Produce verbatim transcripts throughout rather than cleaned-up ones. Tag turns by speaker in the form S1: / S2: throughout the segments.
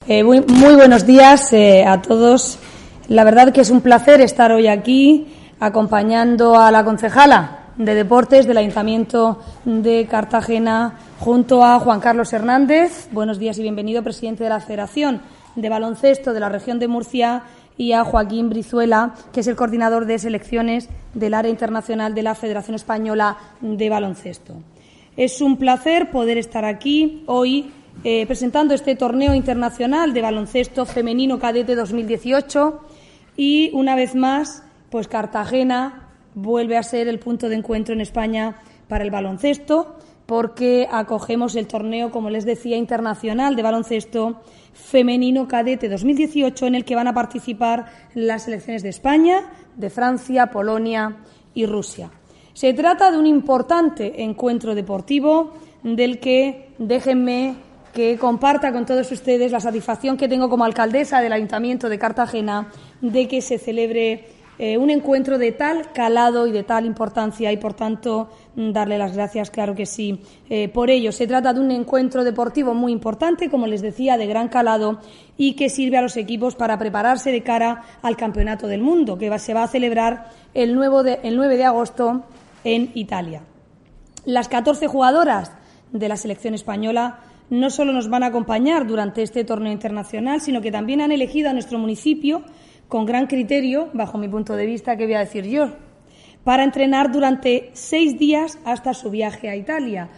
S1: Eh, muy, muy buenos días eh, a todos. La verdad que es un placer estar hoy aquí acompañando a la concejala de Deportes del Ayuntamiento de Cartagena junto a Juan Carlos Hernández. Buenos días y bienvenido, presidente de la Federación de Baloncesto de la Región de Murcia, y a Joaquín Brizuela, que es el coordinador de selecciones del área internacional de la Federación Española de Baloncesto. Es un placer poder estar aquí hoy eh, presentando este torneo internacional de baloncesto femenino cadete dos mil dieciocho y, una vez más, pues Cartagena vuelve a ser el punto de encuentro en España para el baloncesto, porque acogemos el torneo, como les decía, internacional de baloncesto femenino cadete dos mil dieciocho, en el que van a participar las selecciones de España, de Francia, Polonia y Rusia. Se trata de un importante encuentro deportivo del que déjenme que comparta con todos ustedes la satisfacción que tengo como alcaldesa del Ayuntamiento de Cartagena de que se celebre eh, un encuentro de tal calado y de tal importancia, y por tanto darle las gracias, claro que sí, eh, por ello. Se trata de un encuentro deportivo muy importante, como les decía, de gran calado, y que sirve a los equipos para prepararse de cara al Campeonato del Mundo, que va, se va a celebrar el, nuevo de, el nueve de agosto en Italia. Las catorce jugadoras de la selección española no solo nos van a acompañar durante este torneo internacional, sino que también han elegido a nuestro municipio con gran criterio, bajo mi punto de vista, ¿qué voy a decir yo?, para entrenar durante seis días hasta su viaje a Italia.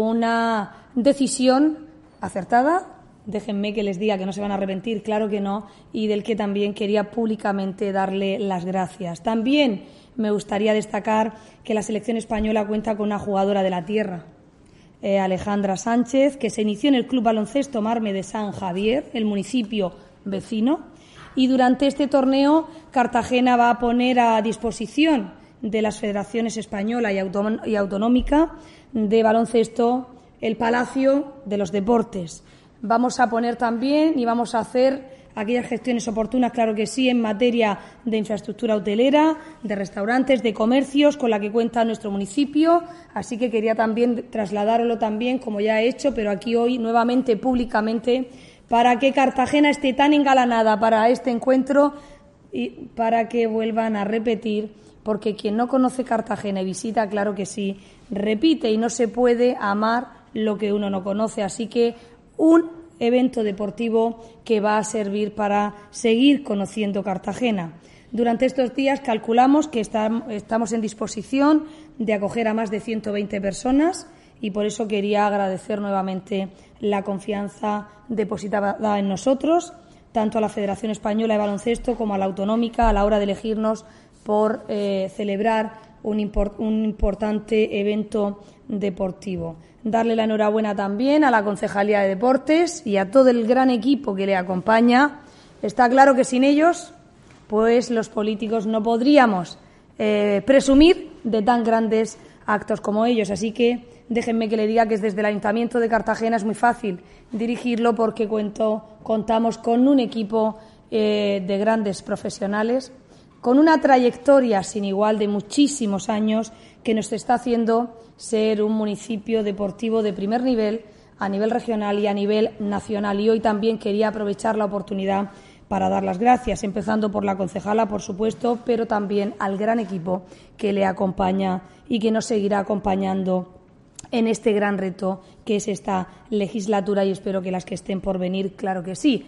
S1: Una decisión acertada, déjenme que les diga que no se van a arrepentir, claro que no, y del que también quería públicamente darle las gracias. También me gustaría destacar que la selección española cuenta con una jugadora de la tierra, eh, Alejandra Sánchez, que se inició en el Club Baloncesto Marme de San Javier, el municipio vecino, y durante este torneo Cartagena va a poner a disposición de las federaciones española y, auton- y autonómica de baloncesto el Palacio de los Deportes. Vamos a poner también y vamos a hacer aquellas gestiones oportunas, claro que sí, en materia de infraestructura hotelera, de restaurantes, de comercios, con la que cuenta nuestro municipio. Así que quería también trasladároslo también, como ya he hecho, pero aquí hoy nuevamente públicamente, para que Cartagena esté tan engalanada para este encuentro y para que vuelvan a repetir, porque quien no conoce Cartagena y visita, claro que sí, repite, y no se puede amar lo que uno no conoce. Así que un evento deportivo que va a servir para seguir conociendo Cartagena. Durante estos días calculamos que estamos en disposición de acoger a más de ciento veinte personas, y por eso quería agradecer nuevamente la confianza depositada en nosotros, tanto a la Federación Española de Baloncesto como a la Autonómica, a la hora de elegirnos por eh, celebrar un, import, un importante evento deportivo. Darle la enhorabuena también a la Concejalía de Deportes y a todo el gran equipo que le acompaña. Está claro que sin ellos, pues los políticos no podríamos eh, presumir de tan grandes actos como ellos. Así que déjenme que le diga que desde el Ayuntamiento de Cartagena es muy fácil dirigirlo, porque cuento, contamos con un equipo eh, de grandes profesionales, con una trayectoria sin igual de muchísimos años, que nos está haciendo ser un municipio deportivo de primer nivel a nivel regional y a nivel nacional. Y hoy también quería aprovechar la oportunidad para dar las gracias, empezando por la concejala, por supuesto, pero también al gran equipo que le acompaña y que nos seguirá acompañando en este gran reto que es esta legislatura, y espero que las que estén por venir, claro que sí.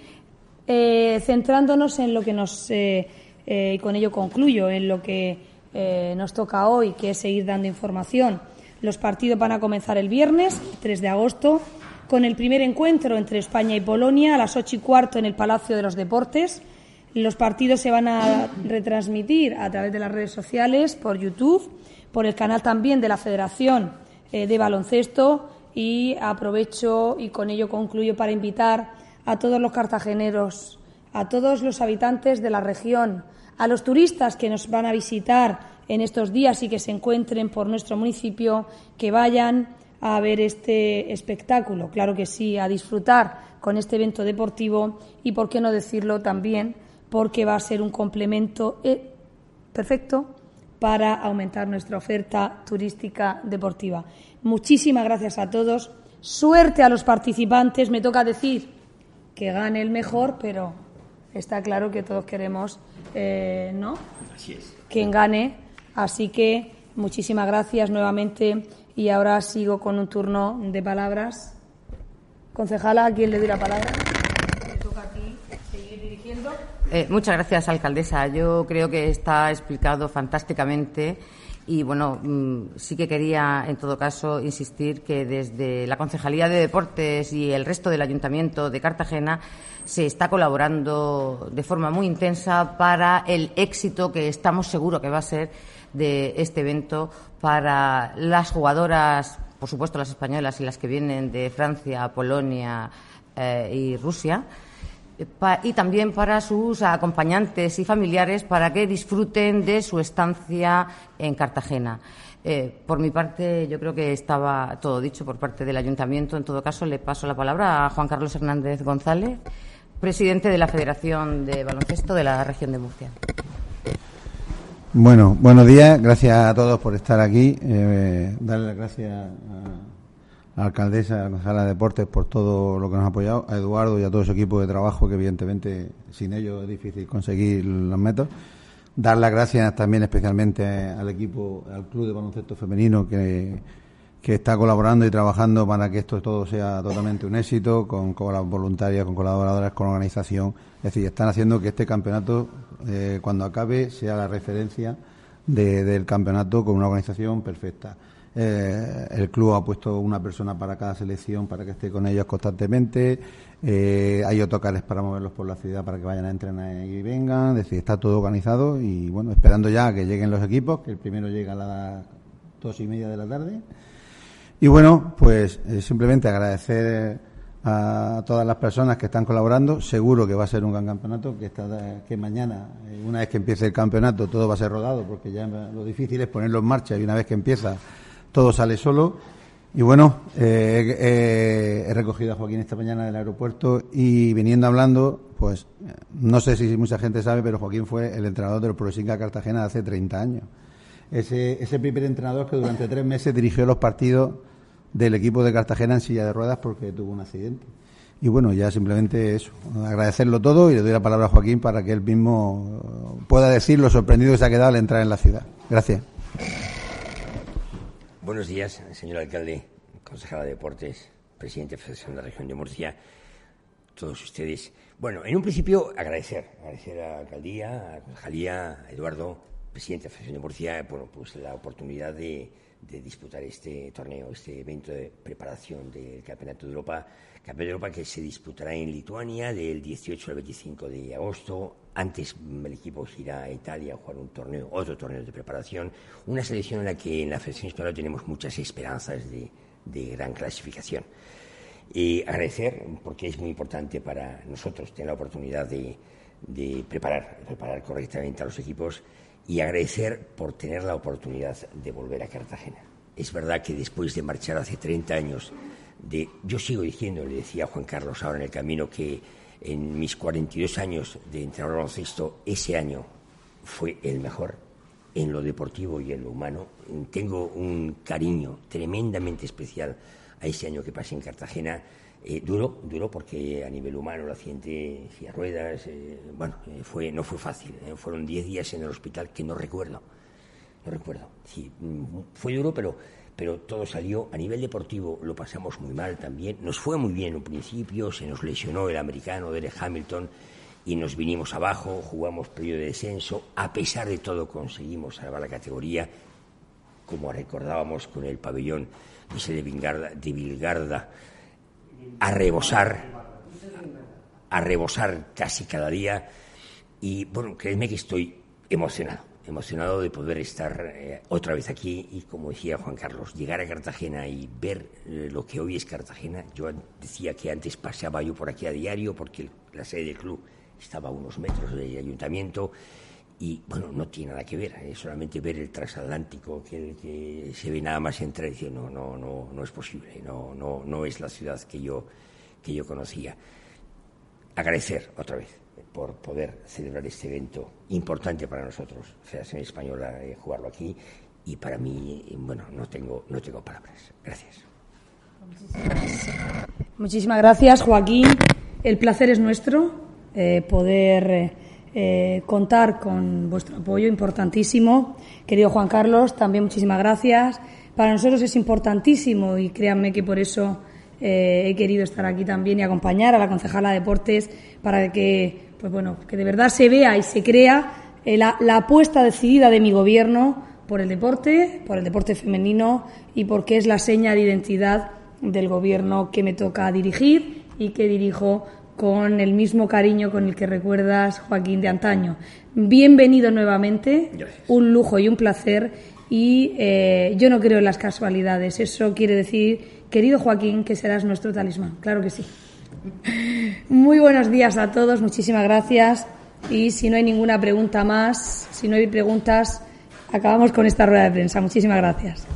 S1: Eh, centrándonos en lo que nos, eh, eh, y con ello concluyo, en lo que eh, nos toca hoy, que es seguir dando información. Los partidos van a comenzar el viernes, tres de agosto, con el primer encuentro entre España y Polonia a las ocho y cuarto en el Palacio de los Deportes. Los partidos se van a retransmitir a través de las redes sociales, por YouTube, por el canal también de la Federación eh, de Baloncesto, y aprovecho y con ello concluyo para invitar a todos los cartageneros, a todos los habitantes de la región, a los turistas que nos van a visitar en estos días y que se encuentren por nuestro municipio, que vayan a ver este espectáculo, claro que sí, a disfrutar con este evento deportivo, y por qué no decirlo también, porque va a ser un complemento eh, perfecto para aumentar nuestra oferta turística deportiva. Muchísimas gracias a todos, suerte a los participantes. Me toca decir que gane el mejor, pero está claro que todos queremos, eh, ¿no?
S2: Así es.
S1: Quien gane. Así que muchísimas gracias nuevamente y ahora sigo con un turno de palabras. Concejala, ¿a quién le doy la palabra? Me toca a ti seguir dirigiendo.
S3: Eh, muchas gracias, alcaldesa. Yo creo que está explicado fantásticamente. Y, bueno, sí que quería, en todo caso, insistir que desde la Concejalía de Deportes y el resto del Ayuntamiento de Cartagena se está colaborando de forma muy intensa para el éxito que estamos seguros que va a ser de este evento para las jugadoras, por supuesto las españolas y las que vienen de Francia, Polonia eh, y Rusia, y también para sus acompañantes y familiares para que disfruten de su estancia en Cartagena. Eh, por mi parte, yo creo que estaba todo dicho por parte del Ayuntamiento. En todo caso, le paso la palabra a Juan Carlos Hernández González, presidente de la Federación de Baloncesto de la Región de Murcia.
S4: Bueno, buenos días. Gracias a todos por estar aquí. Eh, darle las gracias a a la alcaldesa, a la concejala de Deportes por todo lo que nos ha apoyado, a Eduardo y a todo su equipo de trabajo, que evidentemente sin ellos es difícil conseguir los métodos. Dar las gracias también especialmente al equipo, al Club de Baloncesto Femenino que, que está colaborando y trabajando para que esto todo sea totalmente un éxito, con, con las voluntarias, con colaboradoras, con organización. Es decir, están haciendo que este campeonato, eh, cuando acabe, sea la referencia de, del campeonato con una organización perfecta. Eh, el club ha puesto una persona para cada selección para que esté con ellos constantemente. Eh, hay autocares para moverlos por la ciudad para que vayan a entrenar y vengan. Es decir, está todo organizado y, bueno, esperando ya a que lleguen los equipos, que el primero llega a las dos y media de la tarde. Y, bueno, pues eh, simplemente agradecer a todas las personas que están colaborando. Seguro que va a ser un gran campeonato, que, esta, que mañana, una vez que empiece el campeonato, todo va a ser rodado, porque ya lo difícil es ponerlo en marcha y una vez que empieza todo sale solo. Y bueno, eh, eh, he recogido a Joaquín esta mañana del aeropuerto y viniendo hablando, pues no sé si mucha gente sabe, pero Joaquín fue el entrenador del Prosinca Cartagena hace treinta años. Ese, ese primer entrenador que durante tres meses dirigió los partidos del equipo de Cartagena en silla de ruedas porque tuvo un accidente. Y bueno, ya simplemente eso, agradecerlo todo y le doy la palabra a Joaquín para que él mismo pueda decir lo sorprendido que se ha quedado al entrar en la ciudad. Gracias.
S2: Buenos días, señor alcalde, concejala de Deportes, presidente de Federación de la Región de Murcia, todos ustedes. Bueno, en un principio agradecer, agradecer a la alcaldía, a la concejalía, a Eduardo, presidente de la Federación de Murcia, bueno, pues la oportunidad de, de disputar este torneo, este evento de preparación del Campeonato de Europa, Campeonato de Europa que se disputará en Lituania del dieciocho al veinticinco de agosto. Antes el equipo irá a Italia a jugar un torneo, otro torneo de preparación, una selección en la que en la Federación Española tenemos muchas esperanzas de, de gran clasificación. Y agradecer, porque es muy importante para nosotros tener la oportunidad de, de preparar, preparar correctamente a los equipos, y agradecer por tener la oportunidad de volver a Cartagena. Es verdad que después de marchar hace treinta años, de, yo sigo diciendo, le decía a Juan Carlos ahora en el camino, que en mis cuarenta y dos años de entrenador de baloncesto, ese año fue el mejor en lo deportivo y en lo humano. Tengo un cariño tremendamente especial a ese año que pasé en Cartagena. Eh, duro, duro porque a nivel humano el accidente, silla de ruedas, eh, bueno, eh, fue, no fue fácil. Eh, fueron diez días en el hospital que no recuerdo. No recuerdo. Sí, fue duro, pero... pero todo salió. A nivel deportivo lo pasamos muy mal también. Nos fue muy bien en un principio, se nos lesionó el americano Derek Hamilton y nos vinimos abajo, jugamos periodo de descenso. A pesar de todo conseguimos salvar la categoría, como recordábamos con el pabellón Michel de Vilgarda, de Vilgarda a rebosar, a rebosar casi cada día. Y bueno, créeme que estoy emocionado. emocionado de poder estar eh, otra vez aquí y, como decía Juan Carlos, llegar a Cartagena y ver eh, lo que hoy es Cartagena. Yo decía que antes paseaba yo por aquí a diario porque la sede del club estaba a unos metros del ayuntamiento y, bueno, no tiene nada que ver, eh, solamente ver el transatlántico que, que se ve nada más entrar y decir, no, no, no, no es posible, no, no, no es la ciudad que yo, que yo conocía. Agradecer otra vez por poder celebrar este evento importante para nosotros, Federación Española, eh, jugarlo aquí, y para mí, bueno, no tengo, no tengo palabras. Gracias.
S1: Muchísimas, muchísimas gracias, Joaquín. el placer es nuestro, eh, poder eh, eh, contar con vuestro apoyo, importantísimo. Querido Juan Carlos, también muchísimas gracias. Para nosotros es importantísimo y créanme que por eso eh, he querido estar aquí también y acompañar a la concejala de Deportes para que, pues bueno, que de verdad se vea y se crea eh, la, la apuesta decidida de mi gobierno por el deporte, por el deporte femenino y porque es la seña de identidad del gobierno que me toca dirigir y que dirijo con el mismo cariño con el que recuerdas, Joaquín, de antaño. Bienvenido nuevamente, gracias. Un lujo y un placer. Y eh, yo no creo en las casualidades. Eso quiere decir, querido Joaquín, que serás nuestro talismán. Claro que sí. Muy buenos días a todos, muchísimas gracias. Y si no hay ninguna pregunta más, si no hay preguntas, acabamos con esta rueda de prensa. Muchísimas gracias.